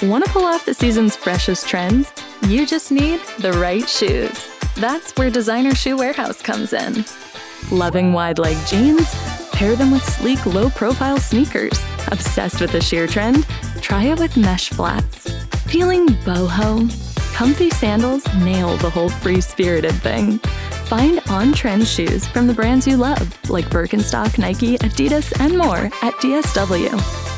Want to pull off the season's freshest trends? You just need the right shoes. That's where Designer Shoe Warehouse comes in. Loving wide leg jeans? Pair them with sleek, low-profile sneakers. Obsessed with the sheer trend? Try it with mesh flats. Feeling boho? Comfy sandals nail the whole free-spirited thing. Find on-trend shoes from the brands you love, like Birkenstock, Nike, Adidas, and more at DSW.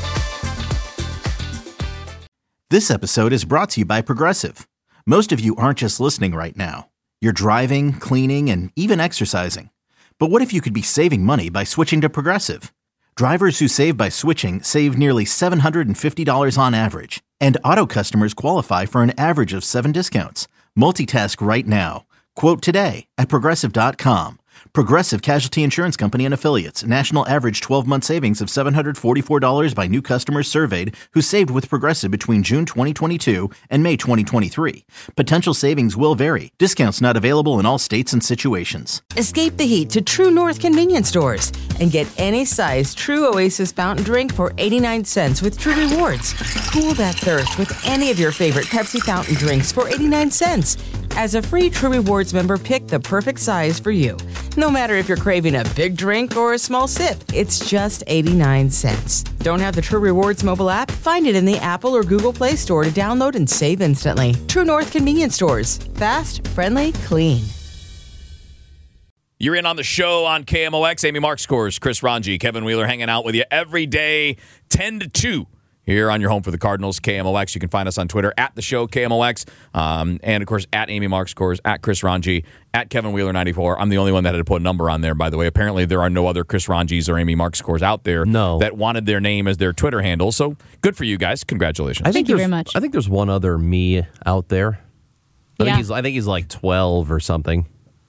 This episode is brought to you by Progressive. Most of you aren't just listening right now. You're driving, cleaning, and even exercising. But what if you could be saving money by switching to Progressive? Drivers who save by switching save nearly $750 on average. And auto customers qualify for an average of 7 discounts. Multitask right now. Quote today at Progressive.com. Progressive Casualty Insurance Company and Affiliates. National average 12-month savings of $744 by new customers surveyed who saved with Progressive between June 2022 and May 2023. Potential savings will vary. Discounts not available in all states and situations. Escape the heat to True North convenience stores and get any size True Oasis fountain drink for 89 cents with True Rewards. Cool that thirst with any of your favorite Pepsi fountain drinks for 89 cents. As a free True Rewards member, pick the perfect size for you. No matter if you're craving a big drink or a small sip, it's just 89 cents. Don't have the True Rewards mobile app? Find it in the Apple or Google Play Store to download and save instantly. True North convenience stores. Fast, friendly, clean. You're in on the show on KMOX. Amy Mark scores. Chris Ranji, Kevin Wheeler hanging out with you every day, 10 to 2. Here on your home for the Cardinals, KMOX. You can find us on Twitter at the show, KMOX. And, of course, at Amy Mark Scores, at Chris Ranji, at Kevin Wheeler 94. I'm the only one that had to put a number on there, by the way. Apparently, there are no other Chris Ranjis or Amy Mark Scores out there that wanted their name as their Twitter handle. So good for you guys. Congratulations. Thank you very much. I think there's one other me out there. I think he's like 12 or something.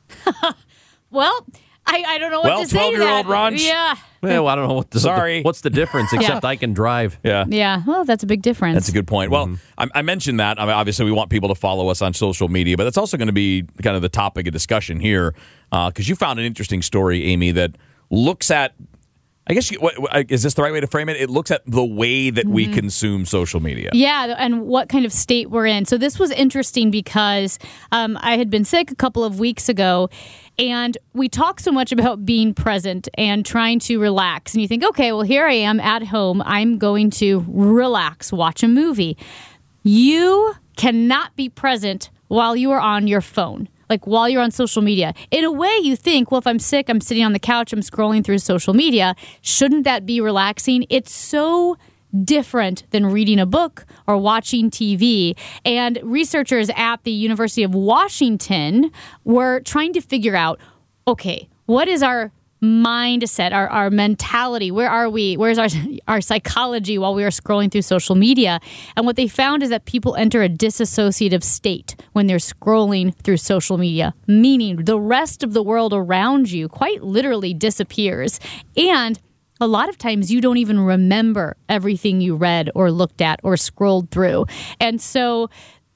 Well, I don't know what to say to that. 12-year-old Ranj? Yeah. Well, I don't know what's the difference, except I can drive. Yeah, well, that's a big difference. That's a good point. Well, I mentioned that. I mean, obviously, we want people to follow us on social media, but that's also going to be kind of the topic of discussion here because you found an interesting story, Amy, that looks at, I guess, is this the right way to frame it? It looks at the way that we consume social media. Yeah, and what kind of state we're in. So this was interesting because I had been sick a couple of weeks ago, and we talk so much about being present and trying to relax. And you think, okay, well, here I am at home. I'm going to relax, watch a movie. You cannot be present while you are on your phone. Like while you're on social media. In a way, you think, well, if I'm sick, I'm sitting on the couch, I'm scrolling through social media. Shouldn't that be relaxing? It's so different than reading a book or watching TV. And researchers at the University of Washington were trying to figure out, okay, what is our mindset, our mentality? Where are we? Where's our psychology while we are scrolling through social media? And what they found is that people enter a disassociative state when they're scrolling through social media, meaning the rest of the world around you quite literally disappears. And a lot of times you don't even remember everything you read or looked at or scrolled through. And so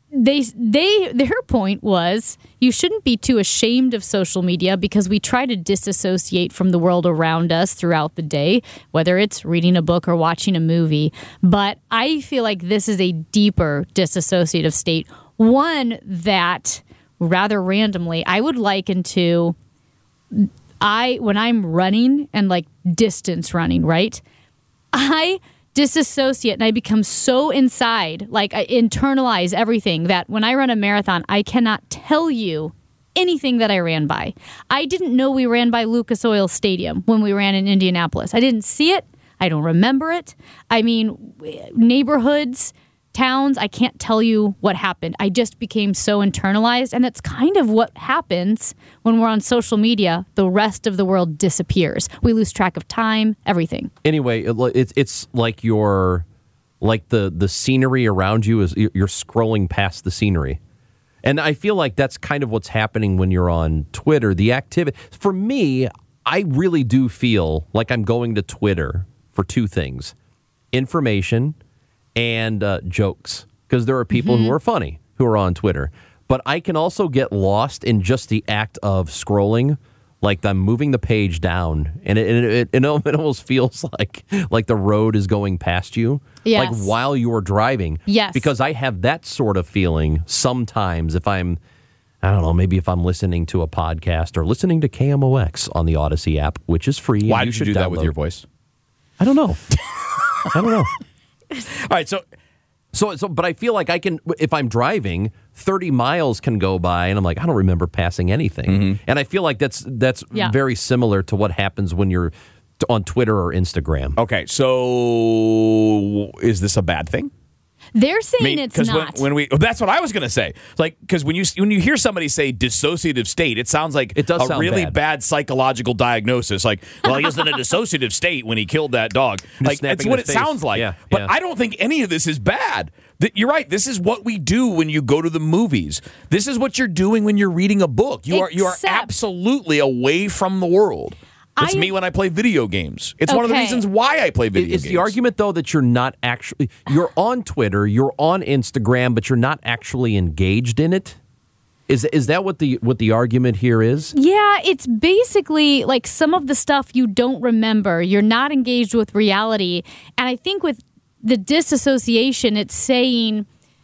their point was you shouldn't be too ashamed of social media because we try to disassociate from the world around us throughout the day, whether it's reading a book or watching a movie. But I feel like this is a deeper disassociative state, one that rather randomly I would liken to when I'm running and like distance running, right? I disassociate and I become so inside, like I internalize everything that when I run a marathon, I cannot tell you anything that I ran by. I didn't know we ran by Lucas Oil Stadium when we ran in Indianapolis. I didn't see it. I don't remember it. I mean, neighborhoods, towns, I can't tell you what happened. I just became so internalized, and that's kind of what happens when we're on social media. The rest of the world disappears. We lose track of time, everything. Anyway, it's like the scenery around you is you're scrolling past the scenery. And I feel like that's kind of what's happening when you're on Twitter. The activity, for me, I really do feel like I'm going to Twitter for two things: information and jokes, because there are people who are funny who are on Twitter. But I can also get lost in just the act of scrolling Like I'm moving the page down, and it almost feels like the road is going past you, Yes. like while you're driving. Yes. Because I have that sort of feeling sometimes if I don't know, maybe if I'm listening to a podcast or listening to KMOX on the Odyssey app, which is free. Why and did you should do that with download. your voice? I don't know. All right, But I feel like I can, if I'm driving, 30 miles can go by, and I'm like, I don't remember passing anything. And I feel like that's Yeah. very similar to what happens when you're on Twitter or Instagram. okay, so is this a bad thing? They're saying it's not. That's what I was going to say. Like, because when you hear somebody say dissociative state, it sounds like It does a sound really bad. bad psychological diagnosis. Like, well, he was in a dissociative state when he killed that dog. Like, that's snapping what his it face. sounds like. Yeah, but yeah. I don't think any of this is bad. You're right. This is what we do when you go to the movies. This is what you're doing when you're reading a book. You are Except- absolutely away from the world. It's me when I play video games. It's one of the Okay. reasons why I play video games. Is the argument, though, that you're not actually, you're on Twitter, you're on Instagram, but you're not actually engaged in it? Is that what the argument here is? Yeah, it's basically like some of the stuff you don't remember. You're not engaged with reality. And I think with the disassociation, it's saying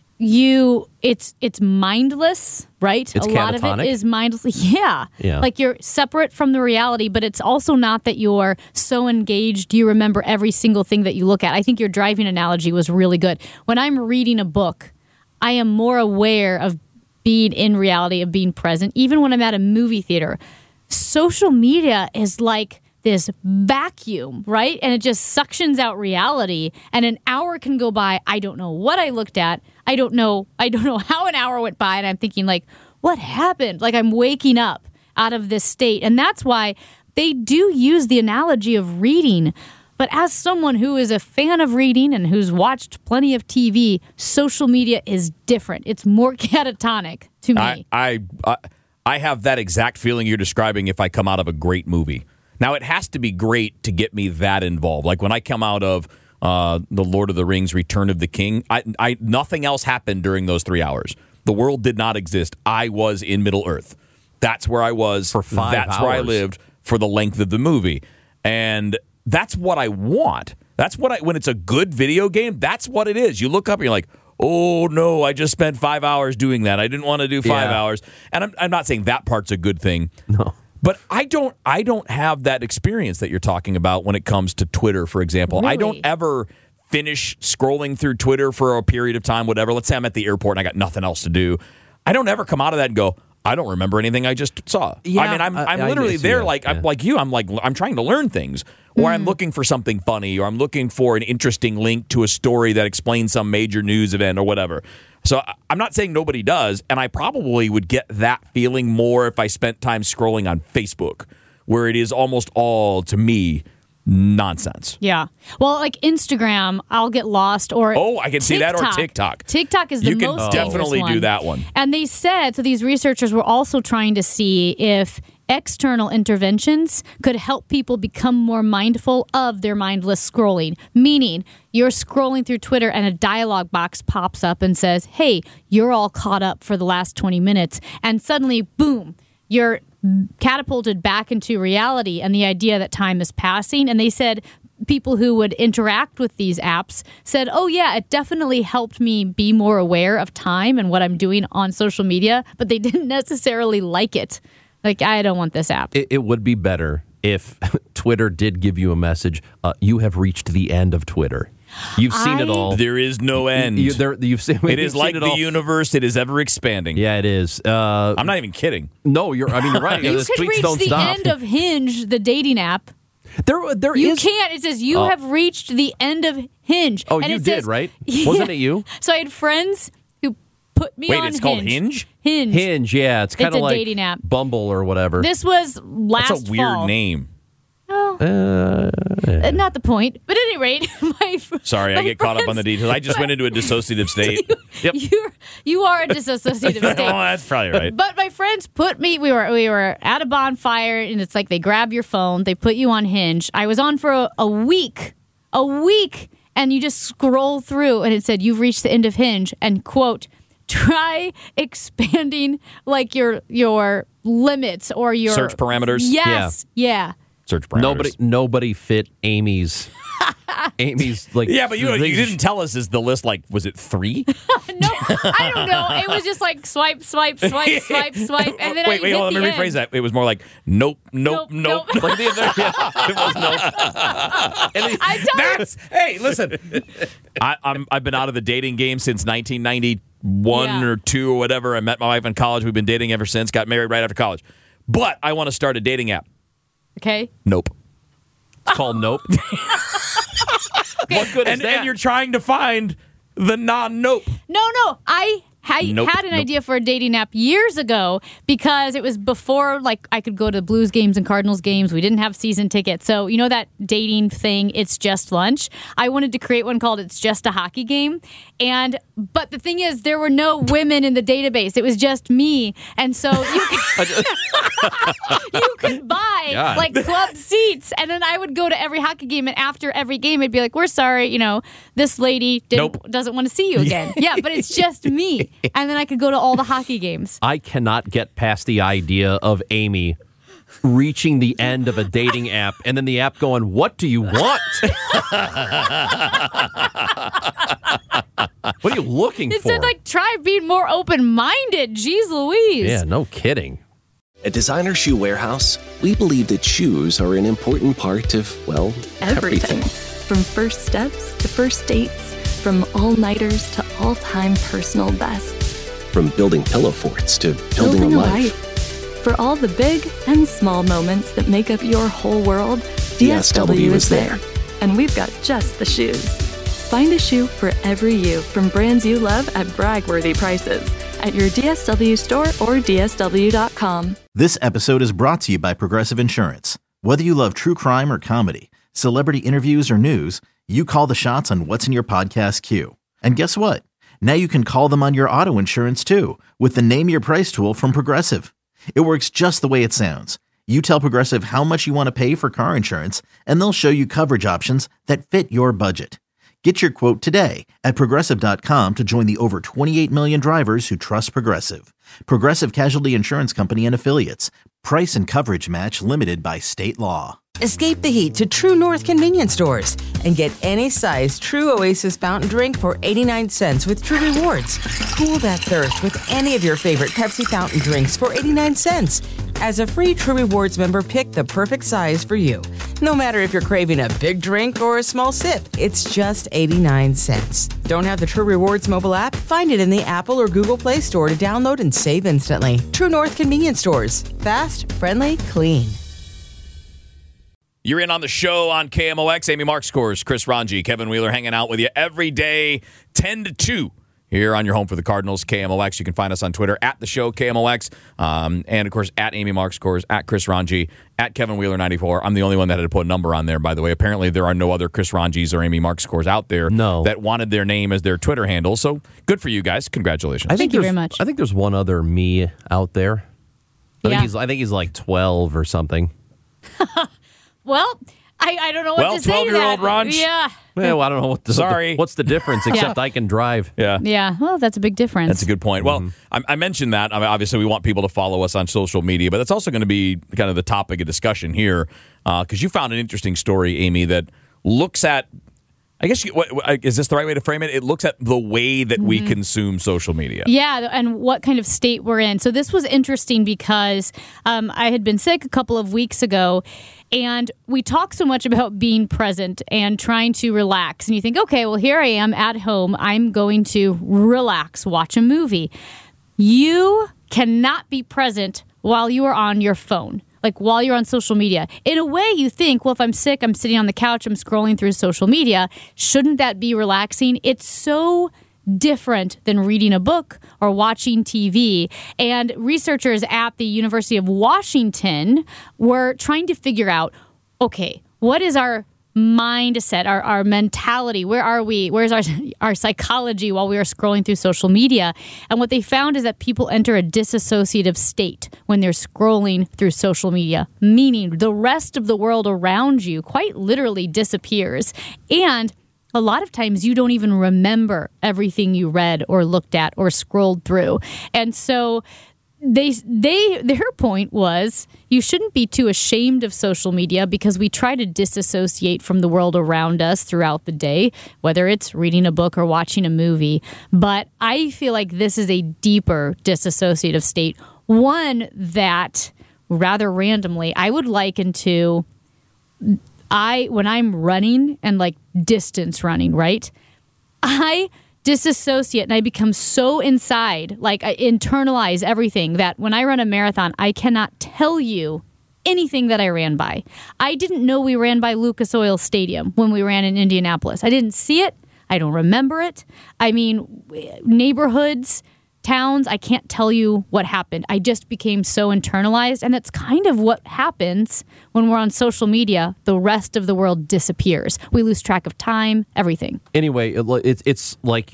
it's mindless, right? It's a lot of catatonic? it is mindless. Yeah. Yeah. Like you're separate from the reality, but it's also not that you're so engaged you remember every single thing that you look at. I think your driving analogy was really good. When I'm reading a book, I am more aware of being in reality, of being present, even when I'm at a movie theater. Social media is like this vacuum, right? And it just suctions out reality. And an hour can go by. I don't know what I looked at. I don't know how an hour went by. And I'm thinking, like, what happened? Like, I'm waking up out of this state. And that's why they do use the analogy of reading. But as someone who is a fan of reading and who's watched plenty of TV, social media is different. It's more catatonic to me. I have that exact feeling you're describing if I come out of a great movie. Now, it has to be great to get me that involved. Like when I come out of The Lord of the Rings, Return of the King, I nothing else happened during those 3 hours. The world did not exist. I was in Middle-earth. That's where I was. For 5 That's where I hours. lived for the length of the movie. And that's what I want. That's what when it's a good video game, that's what it is. You look up and you're like, oh, no, I just spent 5 hours doing that. I didn't want to do 5 Yeah. hours. And I'm not saying that part's a good thing. No. But I don't have that experience that you're talking about when it comes to Twitter, for example. I don't Really? ever finish scrolling through Twitter for a period of time, whatever. Let's say I'm at the airport and I got nothing else to do. I don't ever come out of that and go, I don't remember anything I just saw. Yeah, I mean, I'm I literally see there that, like yeah. I'm like you. I'm trying to learn things, or I'm looking for something funny, or I'm looking for an interesting link to a story that explains some major news event or whatever. So I'm not saying nobody does, and I probably would get that feeling more if I spent time scrolling on Facebook, where it is almost all, to me, nonsense. Yeah. Well, like Instagram, I'll get lost, or Oh, I can see that, or TikTok. TikTok is the You can most definitely dangerous do that one. And they said, so these researchers were also trying to see if external interventions could help people become more mindful of their mindless scrolling. Meaning, you're scrolling through Twitter and a dialogue box pops up and says, hey, you're all caught up for the last 20 minutes. And suddenly, boom, you're catapulted back into reality and the idea that time is passing. And they said people who would interact with these apps said, oh, yeah, it definitely helped me be more aware of time and what I'm doing on social media, but they didn't necessarily like it. Like, I don't want this app. It would be better if Twitter did give you a message. You have reached the end of Twitter. You've seen it all. There is no end. You've seen It is you've like seen the all. universe. It is ever expanding. Yeah, it is. I'm not even kidding. No, you're right. You This could tweets reach don't the stop. end of Hinge, the dating app. There You is- can't. It says you have reached the end of Hinge. Oh, And you it did, says- right? Yeah. Wasn't it you? So I had friends who put me Wait, on it's called Hinge? Hinge. Hinge, yeah, it's kind It's of a like dating app. Bumble or whatever. This was last That's a weird fall. name. Not the point. But at any rate, Sorry, I my get caught up on the friends- details. I just went into a dissociative state. Yep. You are a dissociative Oh, state. that's probably right. But my friends put me. We were at a bonfire, and it's like they grab your phone, they put you on Hinge. I was on for a week, and you just scroll through, and it said you've reached the end of Hinge, and quote, try expanding like your limits or your search parameters. Yes. Yeah. Search parameters. Nobody fit Amy's like. Yeah, but you didn't tell us, is the list like, was it 3? No, I don't know. It was just like swipe, swipe, swipe, swipe, swipe, and then wait, let me rephrase that. It was more like nope. Like it was nope. Hey, listen. I've been out of the dating game since 1991 or 2 or whatever. I met my wife in college. We've been dating ever since. Got married right after college. But I want to start a dating app. Okay. Nope. It's called Nope. What good is that? And you're trying to find the non-nope. No. I had an idea for a dating app years ago because it was before, like, I could go to Blues games and Cardinals games. We didn't have season tickets. So, you know that dating thing, It's Just Lunch? I wanted to create one called It's Just a Hockey Game. But the thing is, there were no women in the database. It was just me. And so you could buy, like, club seats. And then I would go to every hockey game. And after every game, I'd be like, we're sorry, this lady doesn't want to see you again. Yeah, but it's just me. And then I could go to all the hockey games. I cannot get past the idea of Amy reaching the end of a dating app and then the app going, "What do you want?" What are you looking for? It said, like, try being more open-minded. Jeez Louise. Yeah, no kidding. At Designer Shoe Warehouse, we believe that shoes are an important part of, well, everything. From first steps to first dates, from all-nighters to all-time personal bests. From building pillow forts to building a life. For all the big and small moments that make up your whole world, DSW is there. And we've got just the shoes. Find a shoe for every you from brands you love at brag-worthy prices at your DSW store or DSW.com. This episode is brought to you by Progressive Insurance. Whether you love true crime or comedy, celebrity interviews or news, you call the shots on what's in your podcast queue. And guess what? Now you can call them on your auto insurance too with the Name Your Price tool from Progressive. It works just the way it sounds. You tell Progressive how much you want to pay for car insurance, and they'll show you coverage options that fit your budget. Get your quote today at Progressive.com to join the over 28 million drivers who trust Progressive. Progressive Casualty Insurance Company and Affiliates. Price and coverage match limited by state law. Escape the heat to True North convenience stores and get any size True Oasis fountain drink for 89 cents with True Rewards. Cool that thirst with any of your favorite Pepsi fountain drinks for 89 cents. As a free True Rewards member, pick the perfect size for you. No matter if you're craving a big drink or a small sip, it's just 89 cents. Don't have the True Rewards mobile app? Find it in the Apple or Google Play Store to download and save instantly. True North convenience stores. Fast, friendly, clean. You're in on the show on KMOX. Amy Mark Scores, Chris Ranji, Kevin Wheeler hanging out with you every day, 10 to 2. Here on your home for the Cardinals, KMOX. You can find us on Twitter at the show, KMOX. And, of course, at Amy Mark Scores, at Chris Ranji, at Kevin Wheeler 94. I'm the only one that had to put a number on there, by the way. Apparently, there are no other Chris Ranjis or Amy Mark Scores out there that wanted their name as their Twitter handle. So good for you guys. Congratulations. Thank you very much. I think there's one other me out there. I think he's like 12 or something. Well, I don't know what to say to that. 12-year-old Ranj? Yeah. Well, I don't know what's the difference except I can drive. Yeah. Yeah. Well, that's a big difference. That's a good point. Well, I mentioned that. I mean, obviously, we want people to follow us on social media, but that's also going to be kind of the topic of discussion here because you found an interesting story, Amy, that looks at, I guess, is this the right way to frame it? It looks at the way that we consume social media. Yeah, and what kind of state we're in. So this was interesting because I had been sick a couple of weeks ago, and we talk so much about being present and trying to relax. And you think, okay, well, here I am at home. I'm going to relax, watch a movie. You cannot be present while you are on your phone. Like while you're on social media. In a way, you think, well, if I'm sick, I'm sitting on the couch, I'm scrolling through social media. Shouldn't that be relaxing? It's so different than reading a book or watching TV. And researchers at the University of Washington were trying to figure out, okay, what is our mindset, our mentality? Where are we? Where's our psychology while we are scrolling through social media? And what they found is that people enter a disassociative state when they're scrolling through social media, meaning the rest of the world around you quite literally disappears. And a lot of times you don't even remember everything you read or looked at or scrolled through. And so their point was you shouldn't be too ashamed of social media because we try to disassociate from the world around us throughout the day, whether it's reading a book or watching a movie. But I feel like this is a deeper dissociative state, one that rather randomly I would liken to when I'm running and like distance running, right? I disassociate and I become so inside, like I internalize everything that when I run a marathon, I cannot tell you anything that I ran by. I didn't know we ran by Lucas Oil Stadium when we ran in Indianapolis. I didn't see it. I don't remember it. I mean, neighborhoods, towns, I can't tell you what happened. I just became so internalized, and it's kind of what happens when we're on social media. The rest of the world disappears. We lose track of time, everything. Anyway, it's like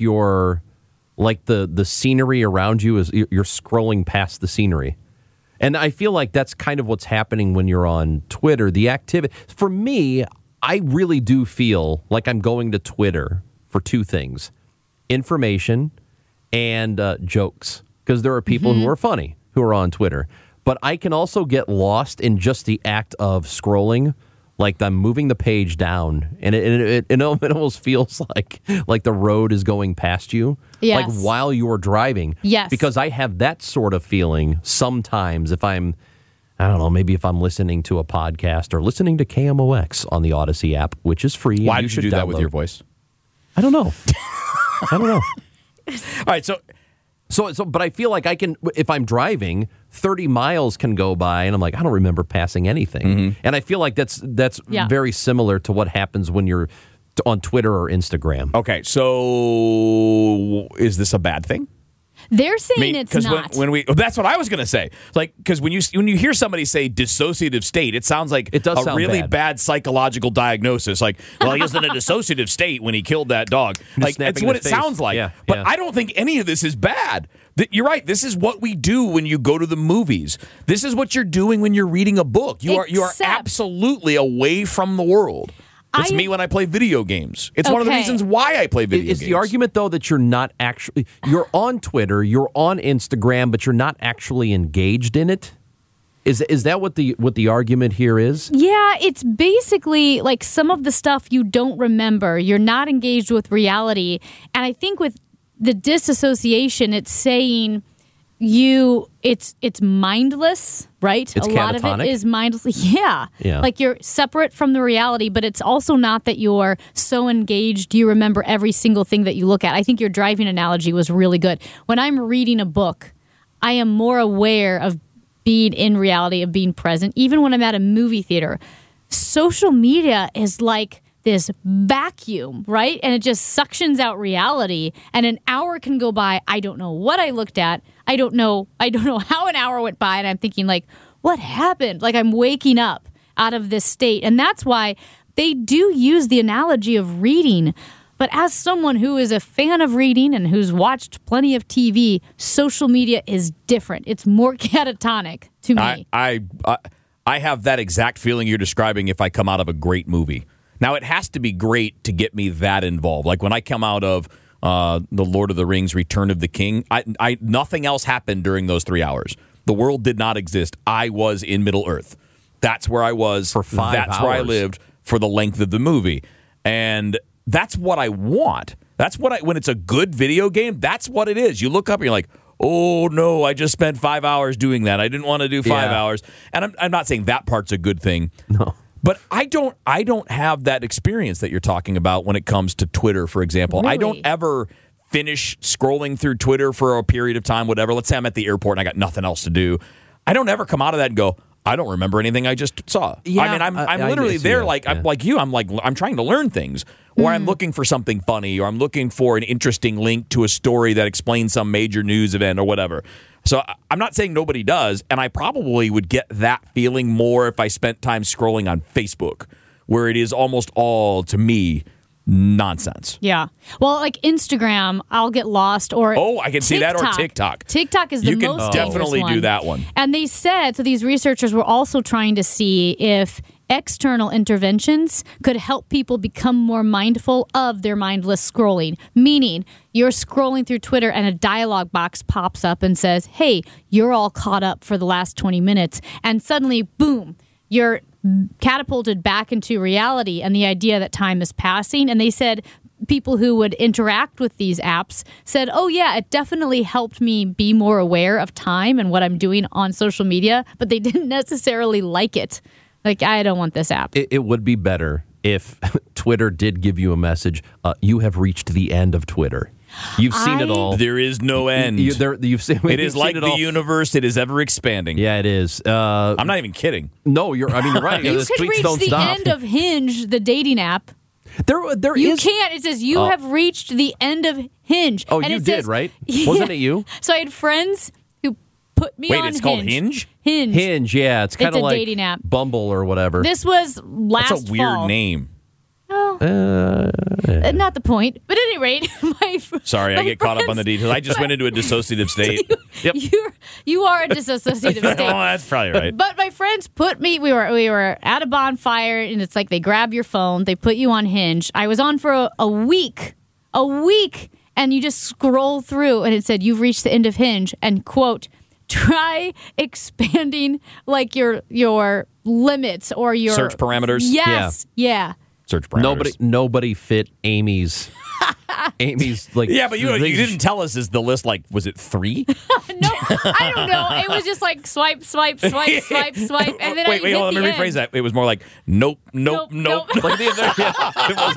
the scenery around you is you're scrolling past the scenery. And I feel like that's kind of what's happening when you're on Twitter. The activity, for me, I really do feel like I'm going to Twitter for two things: information and jokes, because there are people who are funny who are on Twitter. But I can also get lost in just the act of scrolling, like I'm moving the page down, and it almost feels like the road is going past you, yes, like while you're driving. Yes. Because I have that sort of feeling sometimes if I don't know, maybe if I'm listening to a podcast or listening to KMOX on the Odyssey app, which is free. Why did you do that with your voice? I don't know. All right, so, but I feel like I can, if I'm driving, 30 miles can go by, and I'm like, I don't remember passing anything. And I feel like that's very similar to what happens when you're on Twitter or Instagram. Okay, so is this a bad thing? They're saying it's not. That's what I was going to say. Like, because when you hear somebody say dissociative state, it sounds like it does a sound really bad psychological diagnosis. Like, well, he was in a dissociative state when he killed that dog. Like, that's what it sounds like. Yeah, but I don't think any of this is bad. You're right. This is what we do when you go to the movies. This is what you're doing when you're reading a book. You are absolutely away from the world. It's me when I play video games. It's one of the reasons why I play video games. Is the argument, though, that you're not actually... You're on Twitter, you're on Instagram, but you're not actually engaged in it? Is that what the argument here is? Yeah, it's basically like some of the stuff you don't remember. You're not engaged with reality. And I think with the disassociation, it's saying... it's mindless, right? It's a lot catatonic? of it is mindless. Yeah. Like you're separate from the reality, but it's also not that you're so engaged you remember every single thing that you look at. I think your driving analogy was really good. When I'm reading a book, I am more aware of being in reality, of being present, even when I'm at a movie theater. Social media is like this vacuum, right? And it just suctions out reality. And an hour can go by. I don't know what I looked at. I don't know how an hour went by. And I'm thinking, like, what happened? Like, I'm waking up out of this state. And that's why they do use the analogy of reading. But as someone who is a fan of reading and who's watched plenty of TV, social media is different. It's more catatonic to me. I have that exact feeling you're describing if I come out of a great movie. Now, it has to be great to get me that involved. Like when I come out of The Lord of the Rings, Return of the King, I nothing else happened during those 3 hours. The world did not exist. I was in Middle-earth. That's where I was. For 5 hours. That's where I lived for the length of the movie. And that's what I want. That's what when it's a good video game, that's what it is. You look up and you're like, oh, no, I just spent 5 hours doing that. I didn't want to do 5 hours. And I'm not saying that part's a good thing. No. But I don't have that experience that you're talking about when it comes to Twitter, for example. Really? I don't ever finish scrolling through Twitter for a period of time, whatever. Let's say I'm at the airport and I got nothing else to do. I don't ever come out of that and go, I don't remember anything I just saw. Yeah, I mean, I'm literally there I'm like you. I'm trying to learn things, or I'm looking for something funny, or I'm looking for an interesting link to a story that explains some major news event or whatever. So I'm not saying nobody does, and I probably would get that feeling more if I spent time scrolling on Facebook, where it is almost all, to me, nonsense. Yeah. Well, like Instagram, I'll get lost, or I can see that, or TikTok. TikTok is the most dangerous one. You can definitely do that one. And they said, so these researchers were also trying to see if external interventions could help people become more mindful of their mindless scrolling. Meaning, you're scrolling through Twitter and a dialogue box pops up and says, hey, you're all caught up for the last 20 minutes. And suddenly, boom, you're catapulted back into reality and the idea that time is passing. And they said people who would interact with these apps said, oh yeah, it definitely helped me be more aware of time and what I'm doing on social media, but they didn't necessarily like it. Like, I don't want this app. It would be better if Twitter did give you a message, you have reached the end of Twitter. You've seen it all. There is no end. You've seen it is like the universe. It is ever expanding. Yeah, it is. I'm not even kidding. No, you're right. You could reach the end of Hinge, the dating app. You can't. It says you have reached the end of Hinge. Oh, and you did, right? Wasn't it you? So I had friends who put me on Hinge. Wait, it's called Hinge? Hinge, yeah. It's kind of like dating app. Bumble or whatever. This was last fall. That's a weird name. Not the point. But at any rate, Sorry, I get caught up on the details. I just went into a dissociative state. Yep. You are a dissociative state. Oh, that's probably right. But my friends put me, we were at a bonfire, and it's like they grab your phone, they put you on Hinge. I was on for a week, and you just scroll through, and it said, you've reached the end of Hinge, and quote, try expanding like your limits or your search parameters. Yes. Yeah. Search parameters. Nobody fit Amy's like. Yeah, but you didn't tell us, is the list like, was it 3? No, I don't know. It was just like swipe, swipe, swipe, swipe, swipe, and then wait, hold on, let me rephrase that. It was more like nope. Like the other, it was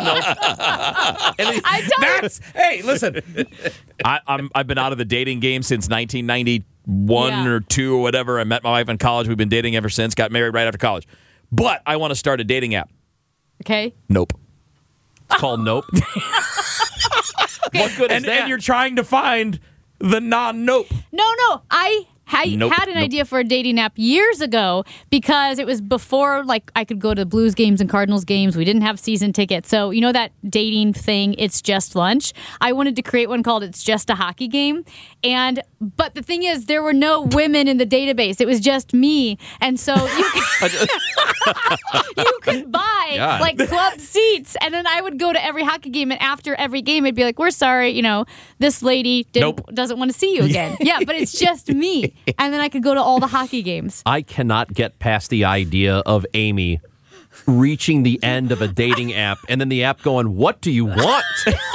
nope. Hey, listen, I've been out of the dating game since 1991 or 2 or whatever. I met my wife in college. We've been dating ever since. Got married right after college. But I want to start a dating app. Okay. Nope. It's called Nope. What good is that? And you're trying to find the non-nope. No. I had an idea for a dating app years ago because it was before, like, I could go to Blues games and Cardinals games. We didn't have season tickets. So, you know that dating thing, It's Just Lunch? I wanted to create one called It's Just a Hockey Game. But the thing is, there were no women in the database. It was just me. And so you could buy, like, club seats. And then I would go to every hockey game. And after every game, I'd be like, we're sorry, this lady doesn't want to see you again. Yeah, but it's just me. And then I could go to all the hockey games. I cannot get past the idea of Amy reaching the end of a dating app and then the app going, what do you want?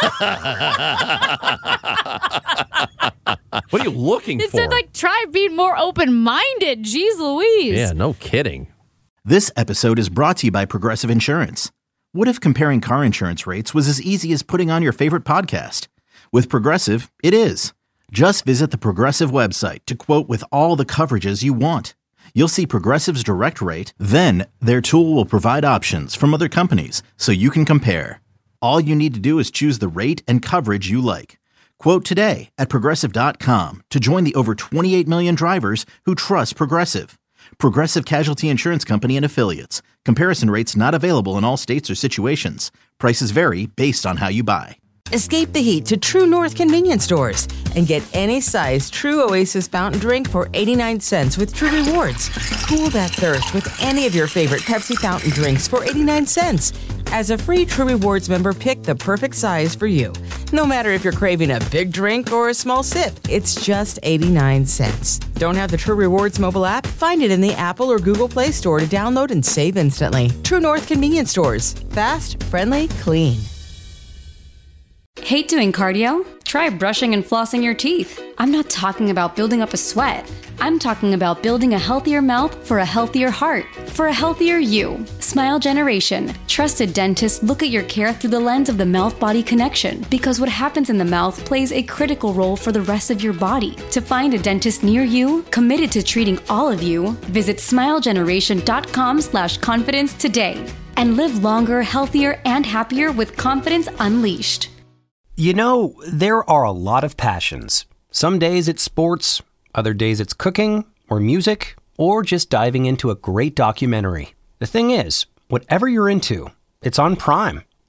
What are you looking for? It said, like, try being more open-minded. Jeez Louise. Yeah, no kidding. This episode is brought to you by Progressive Insurance. What if comparing car insurance rates was as easy as putting on your favorite podcast? With Progressive, it is. Just visit the Progressive website to quote with all the coverages you want. You'll see Progressive's direct rate, then their tool will provide options from other companies so you can compare. All you need to do is choose the rate and coverage you like. Quote today at Progressive.com to join the over 28 million drivers who trust Progressive. Progressive Casualty Insurance Company and Affiliates. Comparison rates not available in all states or situations. Prices vary based on how you buy. Escape the heat to True North convenience stores and get any size True Oasis fountain drink for 89 cents with True Rewards. Cool that thirst with any of your favorite Pepsi fountain drinks for 89 cents. As a free True Rewards member, pick the perfect size for you. No matter if you're craving a big drink or a small sip, it's just 89 cents. Don't have the True Rewards mobile app? Find it in the Apple or Google Play Store to download and save instantly. True North convenience stores. Fast, friendly, clean. Hate doing cardio? Try brushing and flossing your teeth. I'm not talking about building up a sweat. I'm talking about building a healthier mouth for a healthier heart, for a healthier you. Smile Generation. Trusted dentists look at your care through the lens of the mouth-body connection because what happens in the mouth plays a critical role for the rest of your body. To find a dentist near you, committed to treating all of you, visit smilegeneration.com/confidence today and live longer, healthier, and happier with confidence unleashed. You know, there are a lot of passions. Some days it's sports, other days it's cooking, or music, or just diving into a great documentary. The thing is, whatever you're into, it's on Prime.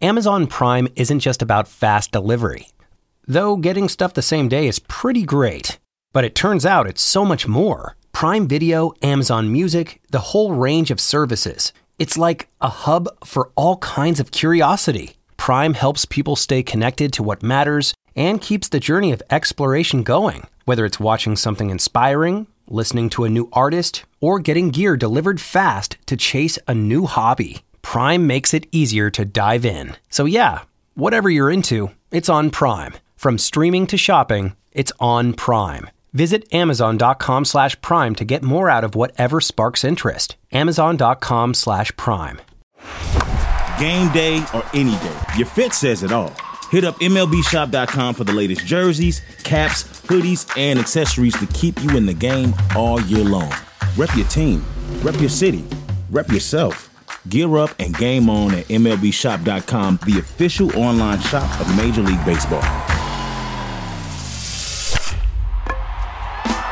Amazon Prime isn't just about fast delivery. Though getting stuff the same day is pretty great. But it turns out it's so much more. Prime Video, Amazon Music, the whole range of services. It's like a hub for all kinds of curiosity. Prime helps people stay connected to what matters and keeps the journey of exploration going. Whether it's watching something inspiring, listening to a new artist, or getting gear delivered fast to chase a new hobby, Prime makes it easier to dive in. So yeah, whatever you're into, it's on Prime. From streaming to shopping, it's on Prime. Visit Amazon.com/Prime to get more out of whatever sparks interest. Amazon.com/Prime. Game day or any day, your fit says it all. Hit up MLBshop.com for the latest jerseys, caps, hoodies, and accessories to keep you in the game all year long. Rep your team, rep your city, rep yourself. Gear up and game on at MLBshop.com, the official online shop of Major League Baseball.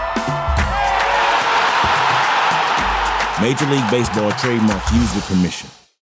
Major League Baseball trademarks used with permission.